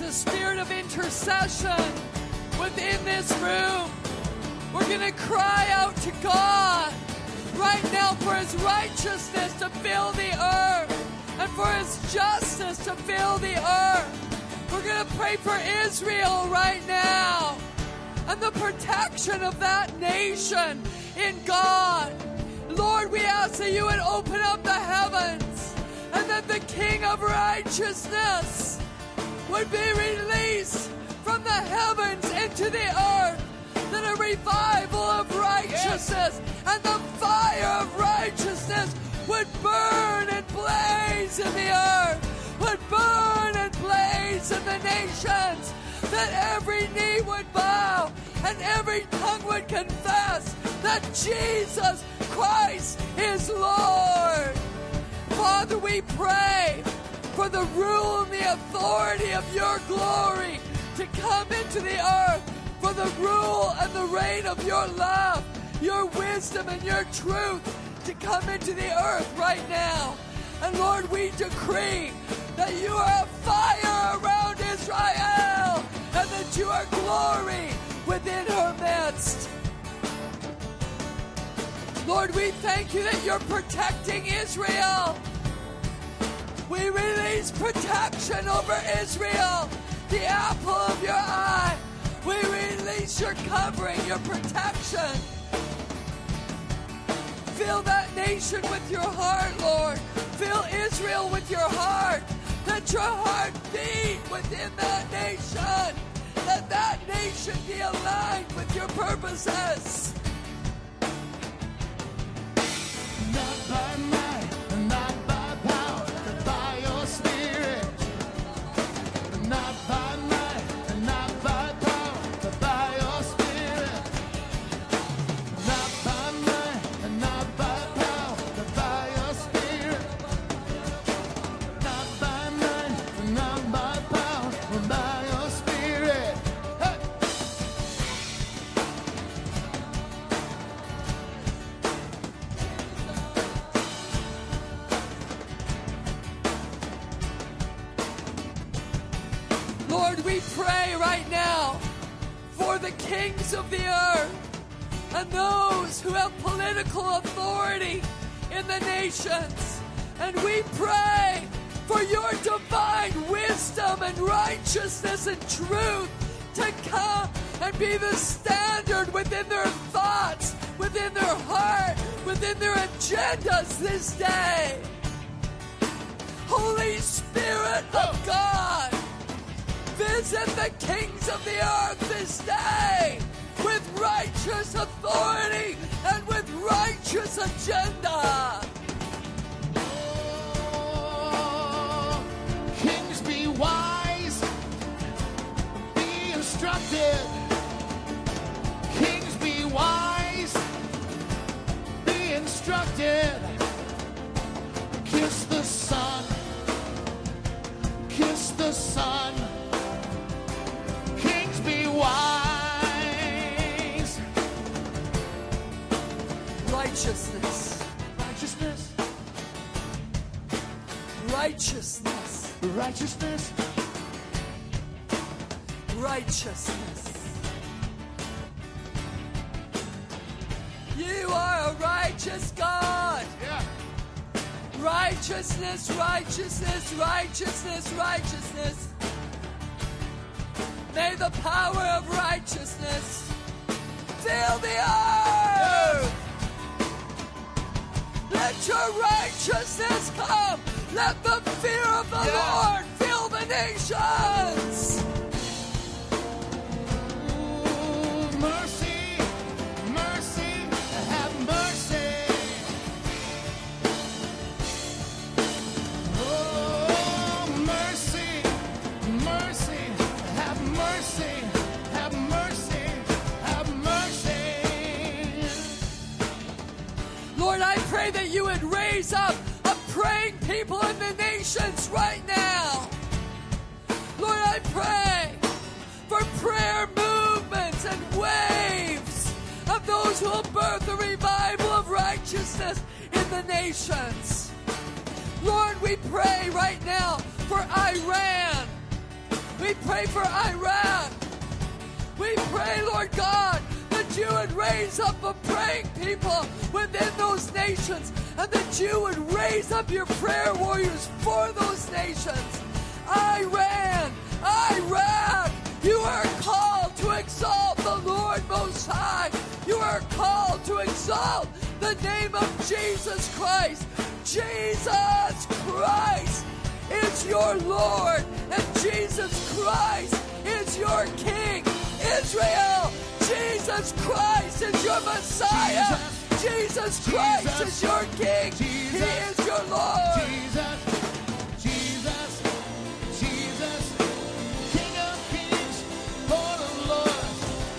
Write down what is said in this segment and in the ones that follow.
a spirit of intercession within this room. We're going to cry out to God right now for His righteousness to fill the earth and for His justice to fill the earth. We're going to pray for Israel right now and the protection of that nation in God. Lord, we ask that you would open up the heavens and that the King of righteousness would be released from the heavens into the earth, that a revival of righteousness and the fire of righteousness would burn and blaze in the earth, would burn and blaze in the nations, that every knee would bow and every tongue would confess that Jesus Christ is Lord. Father, we pray for the rule and the authority of your glory to come into the earth, for the rule and the reign of your love, your wisdom and your truth to come into the earth right now. And Lord, we decree that you are a fire around Israel and that you are glory within her midst. Lord, we thank you that you're protecting Israel. We release protection over Israel, the apple of your eye. We release your covering, your protection. Fill that nation with your heart, Lord. Fill Israel with your heart. Let your heart beat within that nation. Let that nation be aligned with your purposes. Not by might, not by power, but by your Spirit. Not by might, not by power, but by your Spirit. Not by might, not by power, but by your Spirit. Not by might, not by power, but by your Spirit. Hey! Lord, we pray right now for the kings of the earth and those who have political authority in the nations. And we pray for your divine wisdom and righteousness and truth to come and be the standard within their thoughts, within their heart, within their agendas this day. Holy Spirit of God, visit the kings of the earth this day with righteous authority and with righteous agenda. Oh, kings be wise, be instructed. Kings be wise, be instructed. Kiss the Son, kiss the Son. Kings be wise. Righteousness, Righteousness, righteousness, righteousness, righteousness. You are a righteous God. yeah. Righteousness, righteousness, righteousness, righteousness. May the power of righteousness fill the earth. Let your righteousness come. Let the fear of the Lord fill the nations. Ooh, mercy, mercy, have mercy. Oh, mercy, mercy, have mercy, have mercy, have mercy. Lord, I pray that you would raise up a praying people in the nations right now. Lord, I pray for prayer movements and waves of those who will birth a revival of righteousness in the nations. Lord, we pray right now for Iran. We We pray for Iraq. We pray, Lord God, that you would raise up a praying people within those nations, and that you would raise up your prayer warriors for those nations. Iran, Iraq, you are called to exalt the Lord Most High. You are called to exalt the name of Jesus Christ. Jesus Christ is your Lord, and Jesus Christ is your King. Israel, Jesus Christ is your Messiah. Jesus Christ is your King. He is your Lord. Jesus, King of Kings, Lord of Lords.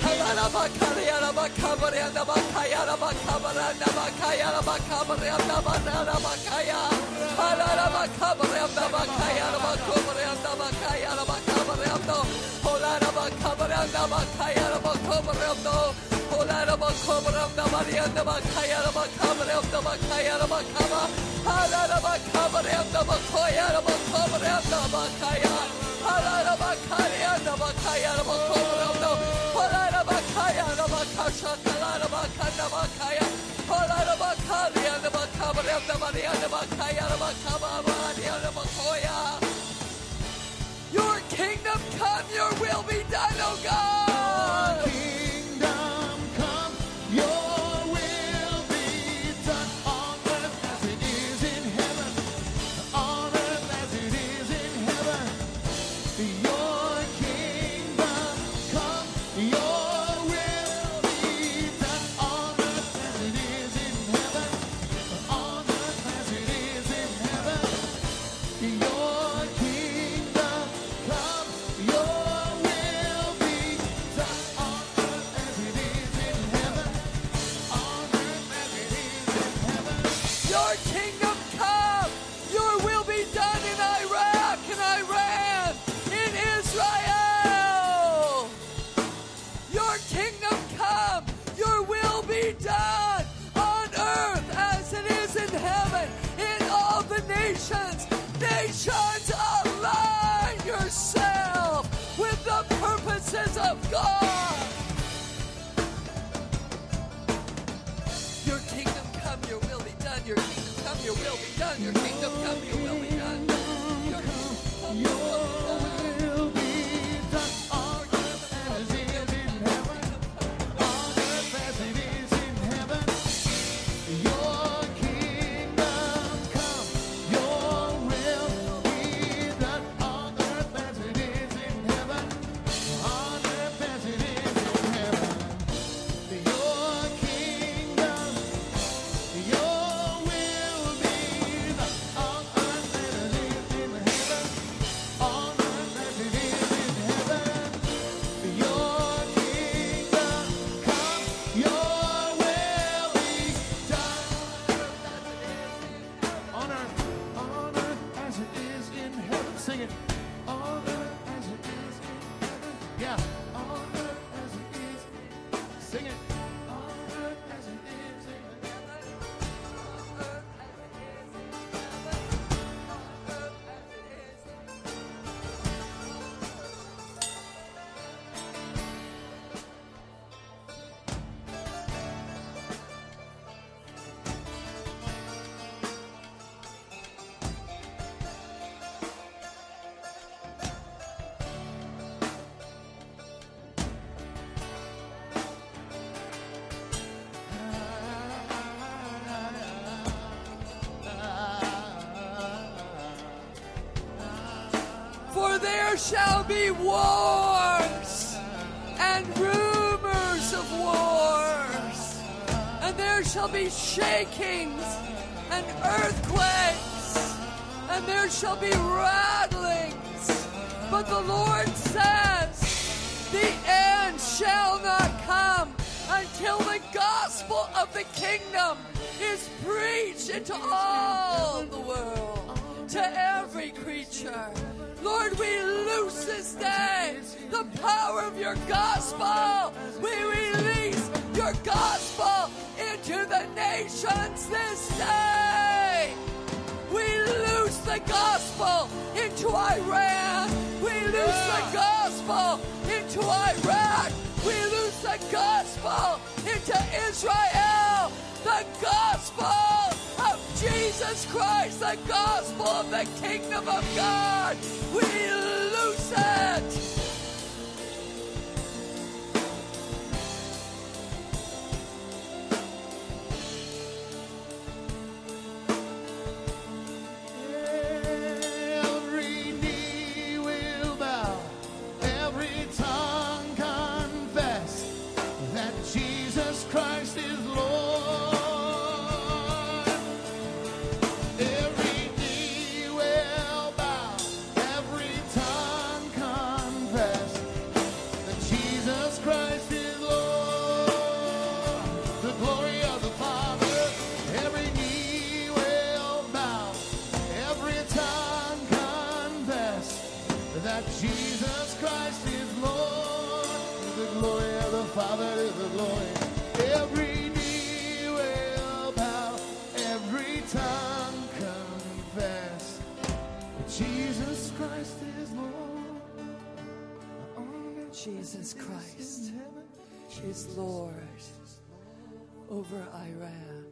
Your kingdom come, your will be done, oh God. Kingdom come, your will be done on earth as it is in heaven. On earth as it is in heaven. Your kingdom come, your will be done on earth as it is in heaven. On earth as it is in heaven. Your kingdom come, your will be done on earth as it is in heaven. On earth as it is in heaven. Your kingdom come, your will be done in Iraq, in Iran, in Israel. Your kingdom come, your will be done on earth as it is in heaven, in all the nations. Nations, align yourself with the purposes of God. Your kingdom come, your will be done. Your kingdom come, your will be done. Your kingdom come, your will be done. Your kingdom come, your will be done. Will be done on earth as it is in heaven. On earth as it is in heaven. Your kingdom come, your will be done on earth as it is in heaven. On earth as it is in heaven. Your kingdom, your will be done on earth as it is in heaven. On earth as it is in heaven. Your kingdom come, your will be done on earth as it is in heaven. Sing it. On earth as it is in heaven. Yeah. On earth as it is. Sing it. On earth as it is in heaven. For there shall be wars and rumors of wars, and there shall be shakings and earthquakes, and there shall be rattlings. But the Lord says, the end shall not come until the gospel of the kingdom is preached into all the world, to every creature. Lord, we loose this day the power of your gospel. We release your gospel into the nations this day. We loose the gospel into Iran. We loose the gospel into Iraq. We loose the gospel into Israel. The gospel of Jesus Christ, the gospel of the kingdom of God. We loose it. Every knee will bow, every tongue confess that Jesus Christ is Lord. Every knee will bow, every tongue confess that Jesus Christ is Lord. The glory of the Father, every knee will bow, every tongue confess that Jesus Christ is Lord. The glory of the Father is the glory. Every knee will bow, every tongue confess that Jesus Christ is Lord. Jesus Christ is Lord over Iran.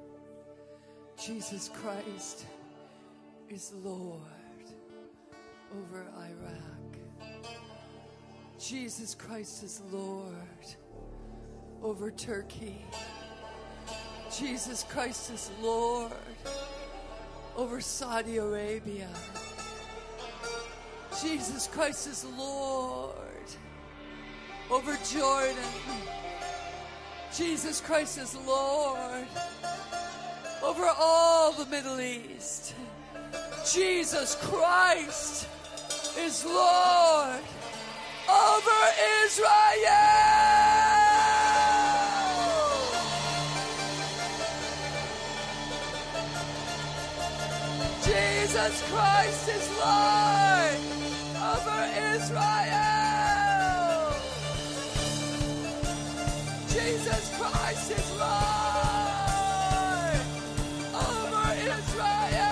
Jesus Christ is Lord over Iraq. Jesus Christ is Lord over Turkey. Jesus Christ is Lord over Saudi Arabia. Jesus Christ is Lord over Jordan. Jesus Christ is Lord over all the Middle East. Jesus Christ is Lord over Israel. Jesus Christ is Lord over Israel. Jesus Christ is Lord over Israel.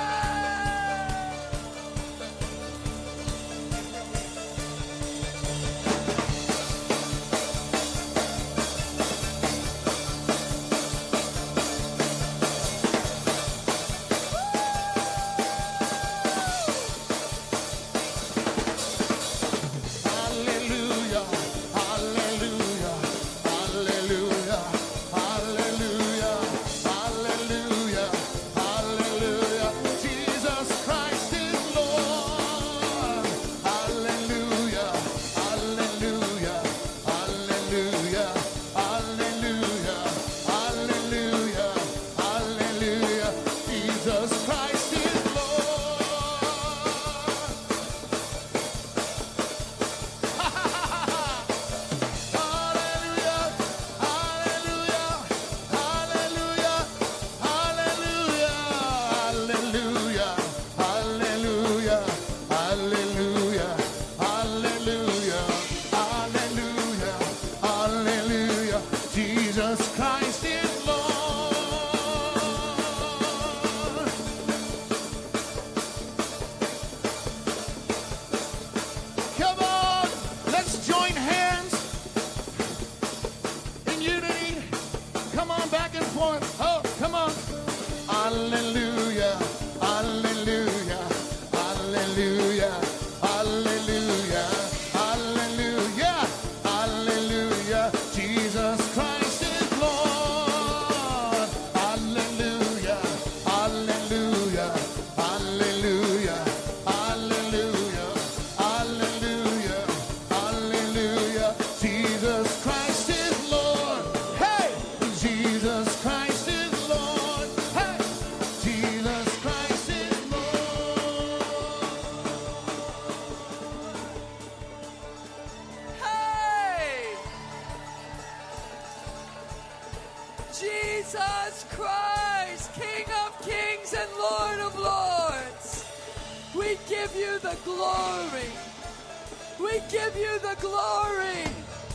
Hallelujah, hallelujah, hallelujah, hallelujah, hallelujah, hallelujah. Jesus Christ is Lord. Hallelujah, hallelujah, hallelujah, hallelujah, hallelujah, hallelujah. Jesus Christ is Lord. Hallelujah, hallelujah, hallelujah, hallelujah, hallelujah, hallelujah, hallelujah, hallelujah, hallelujah. Jesus Christ is Lord. Come on, let's join hands in unity. Come on, back and forth. Oh, come on. Hallelujah, hallelujah, hallelujah, hallelujah, hallelujah, hallelujah. Jesus Christ is Lord. Hallelujah, hallelujah, hallelujah, hallelujah, hallelujah, hallelujah. Jesus Christ is Lord. Hey, Jesus Christ is Lord. Hey, Jesus Christ is Lord. Hey! Jesus Christ, King of kings and Lord of lords. We give you the glory. We give you the glory.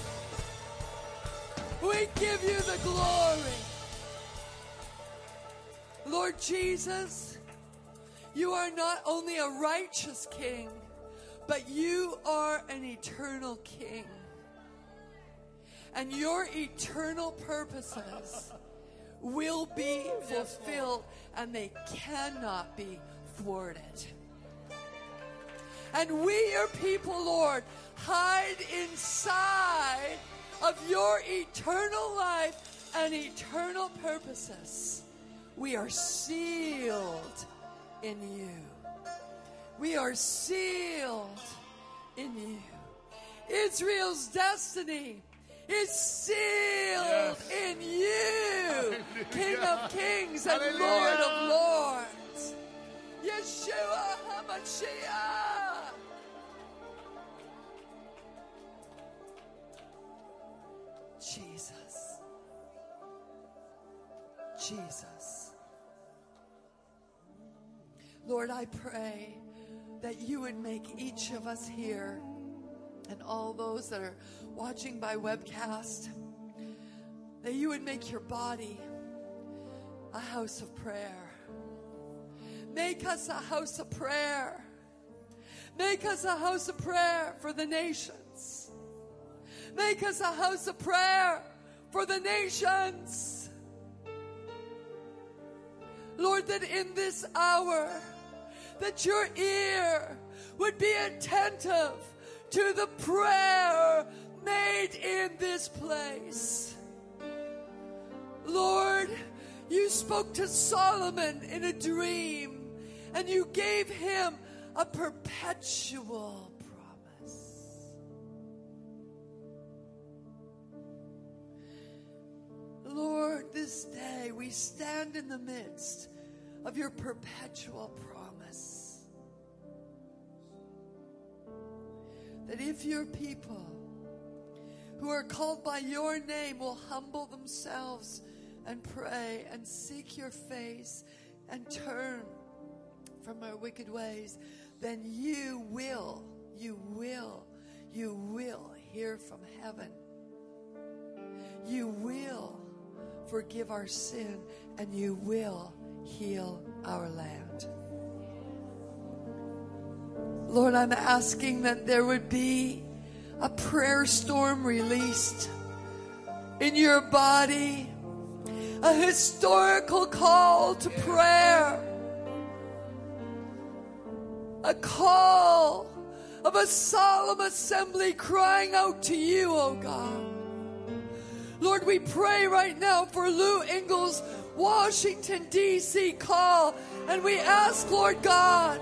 We give you the glory. Lord Jesus, you are not only a righteous king, But you are an eternal King. And your eternal purposes will be fulfilled, and they cannot be thwarted. And we, your people, Lord, hide inside of your eternal life and eternal purposes. We are sealed in you. We are sealed in you. Israel's destiny is sealed in you, King of Kings and Lord of Lords. Yeshua HaMashiach. Jesus. Jesus. Lord, I pray that you would make each of us here and all those that are watching by webcast, that you would make your body a house of prayer. Make us a house of prayer. Make us a house of prayer for the nations. Make us a house of prayer for the nations. Lord, that in this hour, that your ear would be attentive to the prayer made in this place. Lord, you spoke to Solomon in a dream, and you gave him a perpetual promise. Lord, this day we stand in the midst of your perpetual promise. That if your people who are called by your name will humble themselves and pray and seek your face and turn from our wicked ways, then you will hear from heaven. You will forgive our sin, and you will heal our land. Lord, I'm asking that there would be a prayer storm released in your body, a historical call to prayer, a call of a solemn assembly crying out to you, oh God. Lord, we pray right now for Lou Engel's Washington, D.C. call, and we ask, Lord God,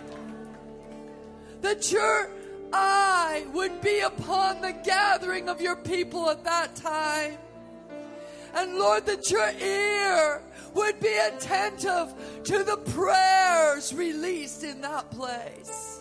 that your eye would be upon the gathering of your people at that time. And Lord, that your ear would be attentive to the prayers released in that place.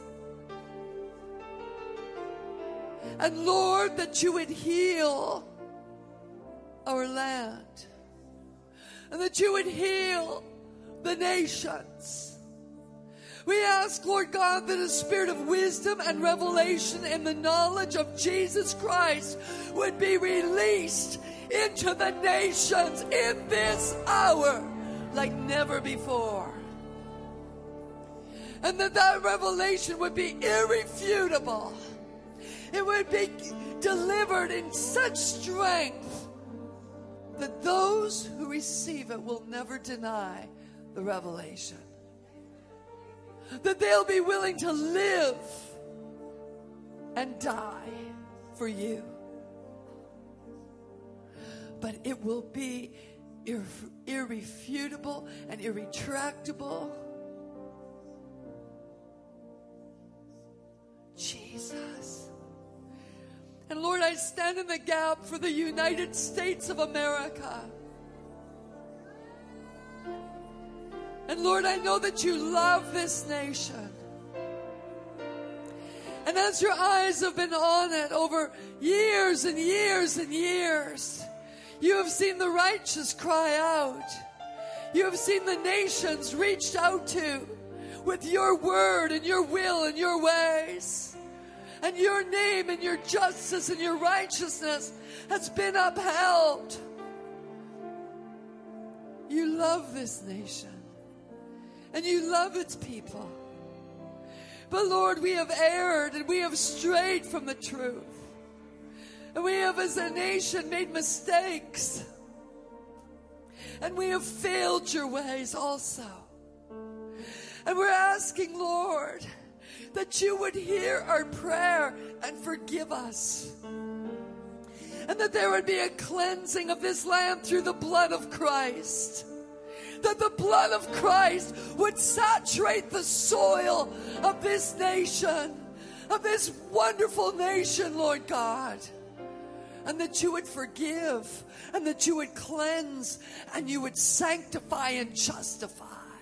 And Lord, that you would heal our land. And that you would heal the nations. We ask, Lord God, that a spirit of wisdom and revelation in the knowledge of Jesus Christ would be released into the nations in this hour like never before. And that revelation would be irrefutable. It would be delivered in such strength that those who receive it will never deny the revelation. That they'll be willing to live and die for you. But it will be irrefutable and irretractable. Jesus. And Lord, I stand in the gap for the United States of America. And Lord, I know that you love this nation. And as your eyes have been on it over years and years and years, you have seen the righteous cry out. You have seen the nations reached out to with your word and your will and your ways. And your name and your justice and your righteousness has been upheld. You love this nation. And you love its people. But Lord, we have erred and we have strayed from the truth. And we have as a nation made mistakes. And we have failed your ways also. And we're asking, Lord, that you would hear our prayer and forgive us. And that there would be a cleansing of this land through the blood of Christ. That the blood of Christ would saturate the soil of this nation, of this wonderful nation, Lord God. And that you would forgive, and that you would cleanse, and you would sanctify and justify.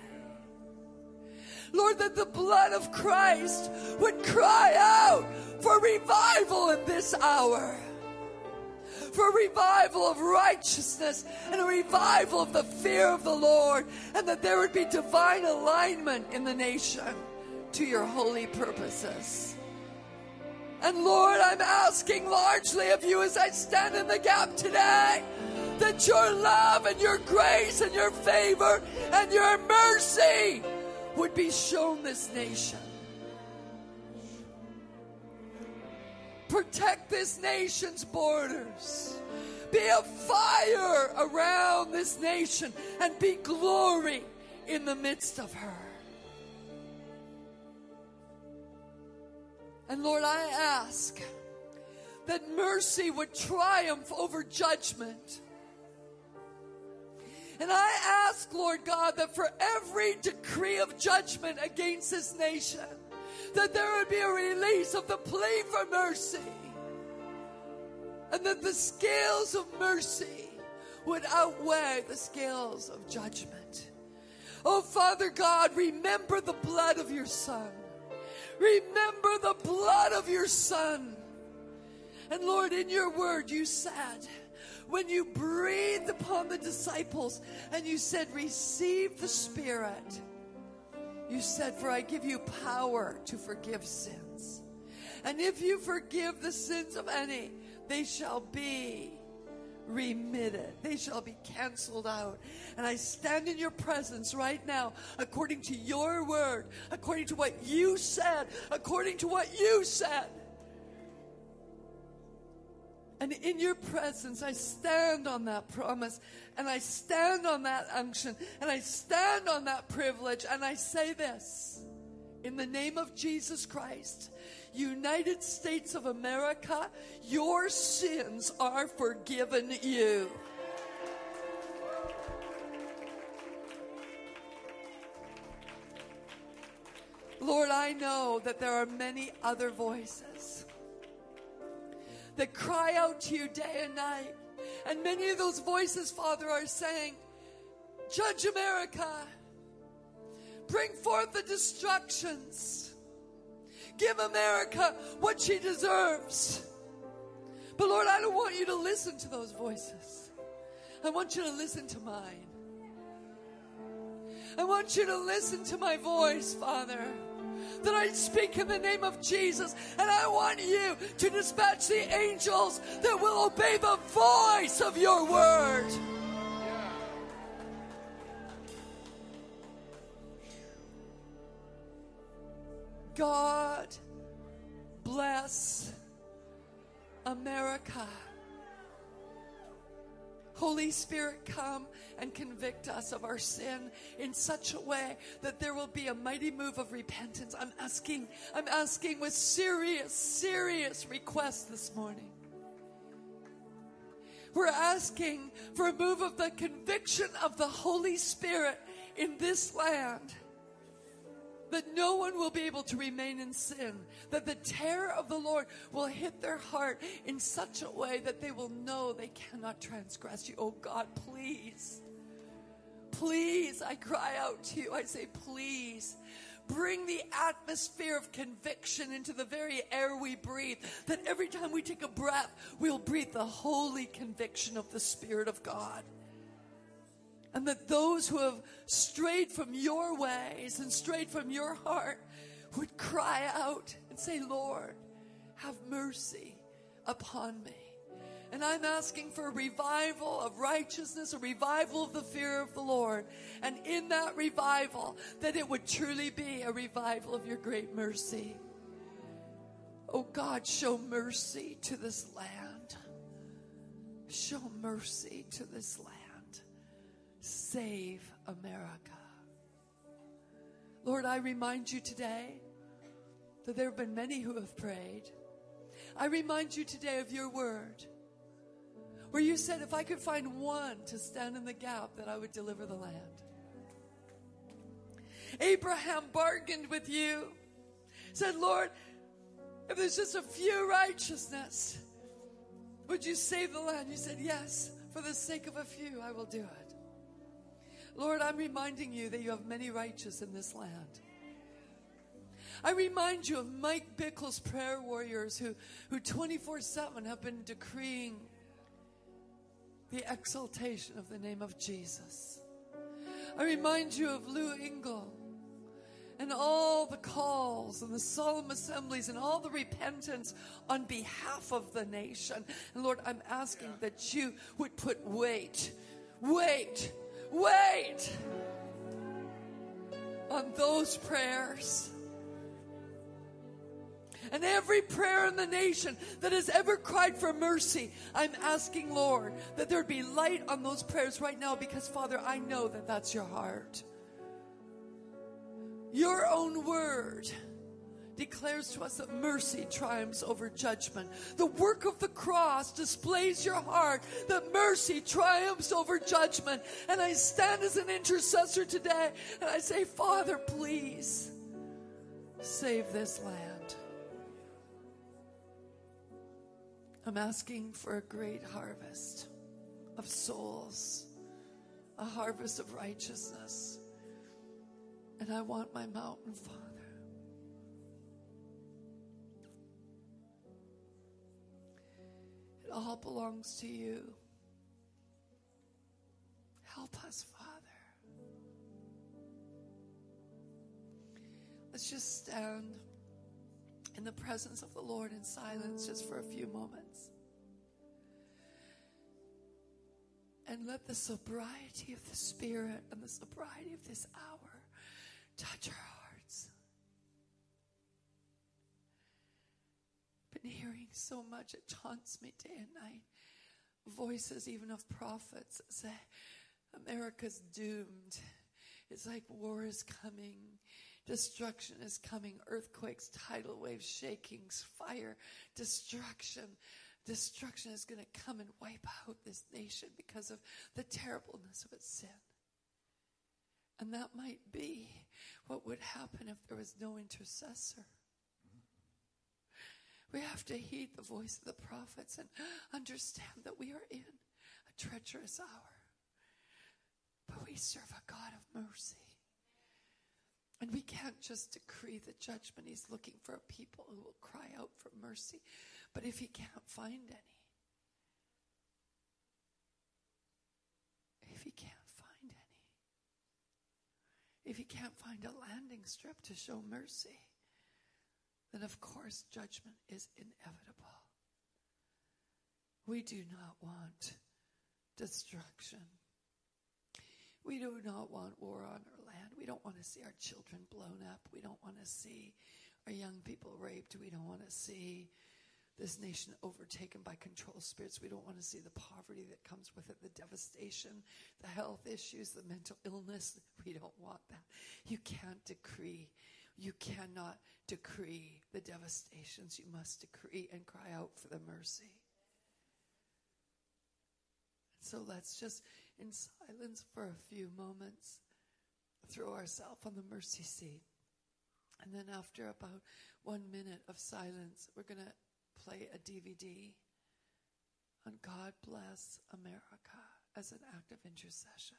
Lord, that the blood of Christ would cry out for revival in this hour. For a revival of righteousness and a revival of the fear of the Lord. And that there would be divine alignment in the nation to your holy purposes. And Lord, I'm asking largely of you as I stand in the gap today, that your love and your grace and your favor and your mercy would be shown this nation. Protect this nation's borders. Be a fire around this nation and be glory in the midst of her. And Lord, I ask that mercy would triumph over judgment. And I ask, Lord God, that for every decree of judgment against this nation, that there would be a release of the plea for mercy. And that the scales of mercy would outweigh the scales of judgment. Oh, Father God, remember the blood of your Son. Remember the blood of your Son. And Lord, in your word you said, when you breathed upon the disciples and you said, receive the Spirit, you said, for I give you power to forgive sins. And if you forgive the sins of any, they shall be remitted. They shall be canceled out. And I stand in your presence right now, according to your word, according to what you said, according to what you said. And in your presence, I stand on that promise, and I stand on that unction, and I stand on that privilege, and I say this, in the name of Jesus Christ, United States of America, your sins are forgiven you. Lord, I know that there are many other voices that cry out to you day and night. And many of those voices, Father, are saying, judge America. Bring forth the destructions. Give America what she deserves. But Lord, I don't want you to listen to those voices. I want you to listen to mine. I want you to listen to my voice, Father, that I speak in the name of Jesus. And I want you to dispatch the angels that will obey the voice of your word. God bless America. Holy Spirit, come and convict us of our sin in such a way that there will be a mighty move of repentance. I'm asking with serious requests this morning. We're asking for a move of the conviction of the Holy Spirit in this land. That no one will be able to remain in sin. That the terror of the Lord will hit their heart in such a way that they will know they cannot transgress you. Oh God, please. Please, I cry out to you. I say, please. Bring the atmosphere of conviction into the very air we breathe. That every time we take a breath, we'll breathe the holy conviction of the Spirit of God. And that those who have strayed from your ways and strayed from your heart would cry out and say, Lord, have mercy upon me. And I'm asking for a revival of righteousness, a revival of the fear of the Lord. And in that revival, that it would truly be a revival of your great mercy. Oh God, show mercy to this land. Show mercy to this land. Save America. Lord, I remind you today that there have been many who have prayed. I remind you today of your word, where you said if I could find one to stand in the gap, that I would deliver the land. Abraham bargained with you, said, Lord, if there's just a few righteousness, would you save the land? You said, yes, for the sake of a few, I will do it. Lord, I'm reminding you that you have many righteous in this land. I remind you of Mike Bickle's prayer warriors who 24/7 have been decreeing the exaltation of the name of Jesus. I remind you of Lou Engle and all the calls and the solemn assemblies and all the repentance on behalf of the nation. And Lord, I'm asking that you would put weight on those prayers. And every prayer in the nation that has ever cried for mercy, I'm asking, Lord, that there'd be light on those prayers right now, because, Father, I know that that's your heart. Your own word declares to us that mercy triumphs over judgment. The work of the cross displays your heart, that mercy triumphs over judgment. And I stand as an intercessor today, and I say, Father, please save this land. I'm asking for a great harvest of souls, a harvest of righteousness. And I want my mountain, Father. It all belongs to you. Help us, Father. Let's just stand in the presence of the Lord in silence just for a few moments. And let the sobriety of the Spirit and the sobriety of this hour touch our hearts. Been hearing so much, it taunts me day and night. Voices even of prophets that say, America's doomed. It's like war is coming. Destruction is coming. Earthquakes, tidal waves, shakings, fire, destruction. Destruction is going to come and wipe out this nation because of the terribleness of its sin. And that might be what would happen if there was no intercessor. We have to heed the voice of the prophets and understand that we are in a treacherous hour. But we serve a God of mercy. And we can't just decree the judgment. He's looking for a people who will cry out for mercy. But if he can't find any, if he can't find a landing strip to show mercy, then of course judgment is inevitable. We do not want destruction. We do not want war on our land. We don't want to see our children blown up. We don't want to see our young people raped. We don't want to see this nation overtaken by control spirits. We don't want to see the poverty that comes with it, the devastation, the health issues, the mental illness. We don't want that. You cannot decree the devastations. You must decree and cry out for the mercy. So let's just, in silence for a few moments, throw ourselves on the mercy seat. And then after about 1 minute of silence, we're going to play a DVD on God Bless America as an act of intercession.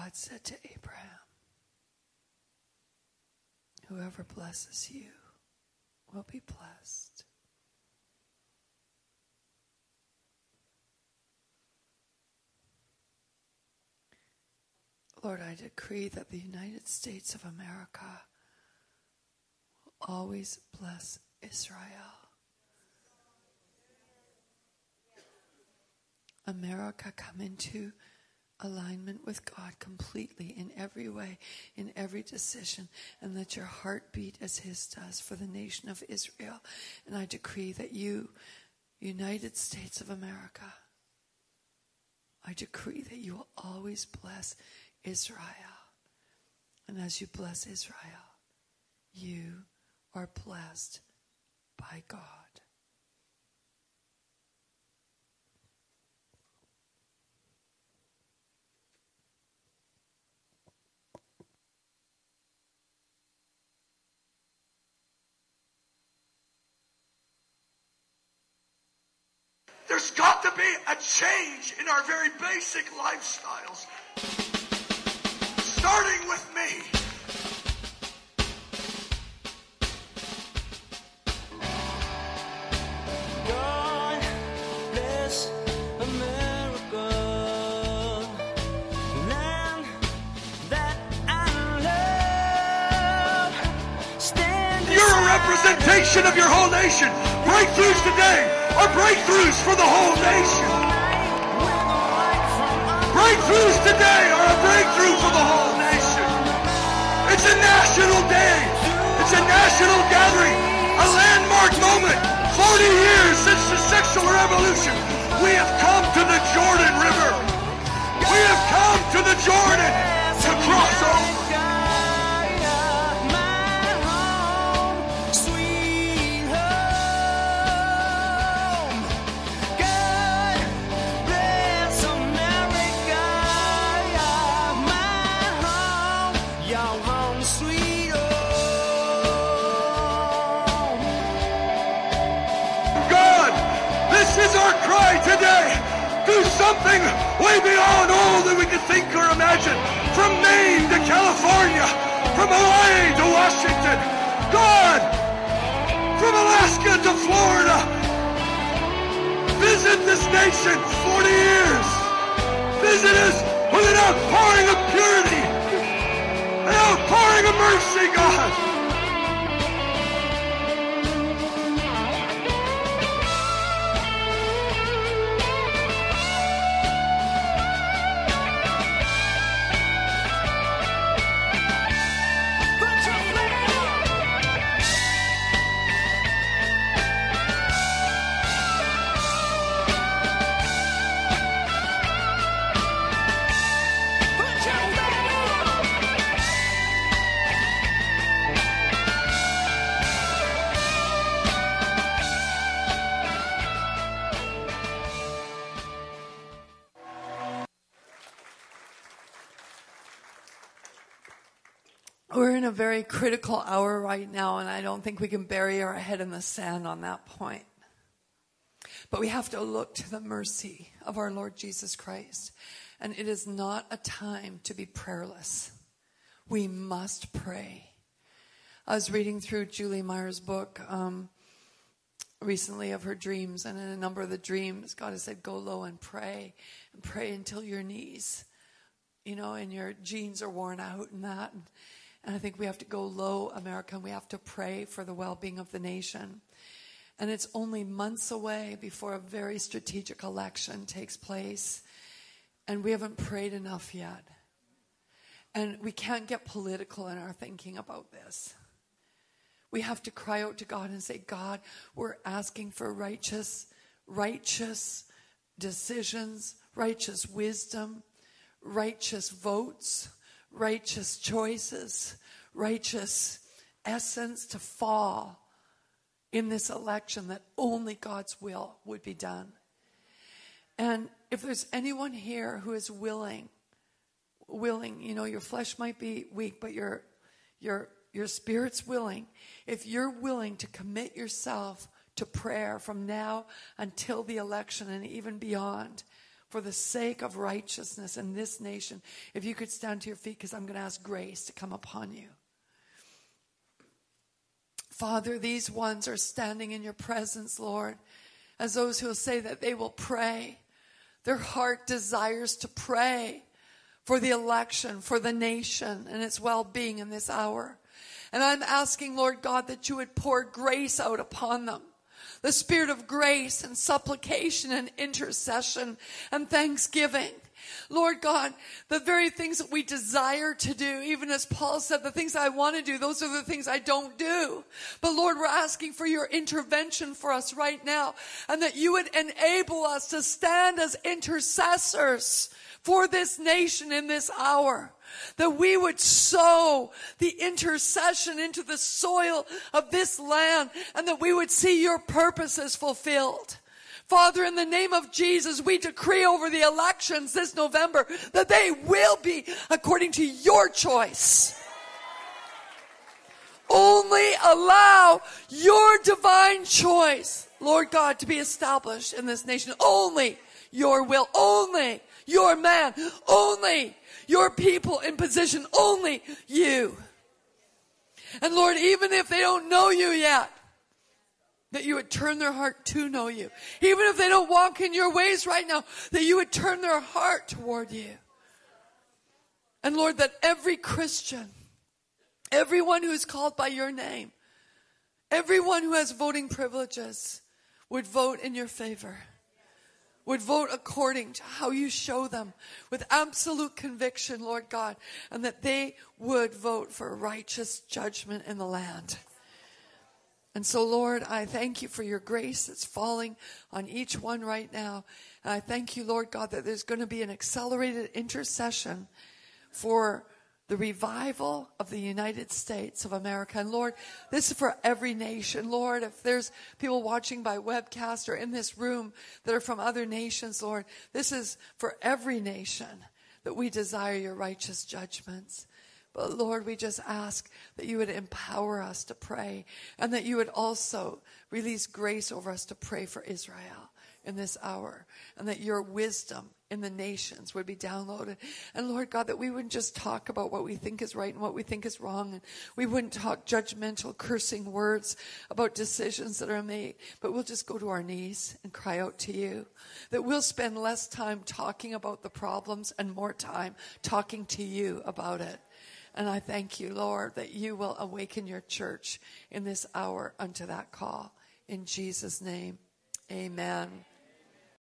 God said to Abraham, whoever blesses you will be blessed. Lord, I decree that the United States of America will always bless Israel. America, come into alignment with God completely in every way, in every decision, and let your heart beat as his does for the nation of Israel. And I decree that you, United States of America, I decree that you will always bless Israel. And as you bless Israel, you are blessed by God. There's got to be a change in our very basic lifestyles, starting with me. God bless America, land that I love. Stand You're a representation of your whole nation. Breakthroughs today are breakthroughs for the whole nation. Breakthroughs today are a breakthrough for the whole nation. It's a national day. It's a national gathering. A landmark moment. 40 years since the sexual revolution. We have come to the Jordan River. We have come to the Jordan to cross over. Do something way beyond all that we can think or imagine. From Maine to California, from Hawaii to Washington, God, from Alaska to Florida, visit this nation 40 years. Visit us with an outpouring of purity, an outpouring of mercy, God. We're in a very critical hour right now, and I don't think we can bury our head in the sand on that point. But we have to look to the mercy of our Lord Jesus Christ. And it is not a time to be prayerless. We must pray. I was reading through Julie Meyer's book recently of her dreams, and in a number of the dreams, God has said, go low and pray until your knees, and your jeans are worn out and that. And I think we have to go low, America, and we have to pray for the well-being of the nation. And it's only months away before a very strategic election takes place. And we haven't prayed enough yet. And we can't get political in our thinking about this. We have to cry out to God and say, God, we're asking for righteous decisions, righteous wisdom, righteous votes, righteous choices, righteous essence to fall in this election, that only God's will would be done. And if there's anyone here who is willing, your flesh might be weak, but your spirit's willing. If you're willing to commit yourself to prayer from now until the election and even beyond for the sake of righteousness in this nation. If you could stand to your feet, because I'm going to ask grace to come upon you. Father, these ones are standing in your presence, Lord, as those who will say that they will pray. Their heart desires to pray for the election, for the nation, and its well-being in this hour. And I'm asking, Lord God, that you would pour grace out upon them. The spirit of grace and supplication and intercession and thanksgiving. Lord God, the very things that we desire to do, even as Paul said, the things I want to do, those are the things I don't do. But Lord, we're asking for your intervention for us right now, and that you would enable us to stand as intercessors for this nation in this hour. That we would sow the intercession into the soil of this land, and that we would see your purposes fulfilled. Father, in the name of Jesus, we decree over the elections this November that they will be according to your choice. Only allow your divine choice, Lord God, to be established in this nation. Only your will, only your man, only your people in position, only you. And Lord, even if they don't know you yet, that you would turn their heart to know you. Even if they don't walk in your ways right now, that you would turn their heart toward you. And Lord, that every Christian, everyone who is called by your name, everyone who has voting privileges would vote in your favor. Would vote according to how you show them with absolute conviction, Lord God, and that they would vote for righteous judgment in the land. And so, Lord, I thank you for your grace that's falling on each one right now. And I thank you, Lord God, that there's going to be an accelerated intercession for the revival of the United States of America. And Lord, this is for every nation. Lord, if there's people watching by webcast or in this room that are from other nations, Lord, this is for every nation that we desire your righteous judgments. But Lord, we just ask that you would empower us to pray, and that you would also release grace over us to pray for Israel in this hour, and that your wisdom in the nations would be downloaded. And Lord God, that we wouldn't just talk about what we think is right and what we think is wrong, and we wouldn't talk judgmental, cursing words about decisions that are made, but we'll just go to our knees and cry out to you. That we'll spend less time talking about the problems and more time talking to you about it. And I thank you, Lord, that you will awaken your church in this hour unto that call. In Jesus' name, amen.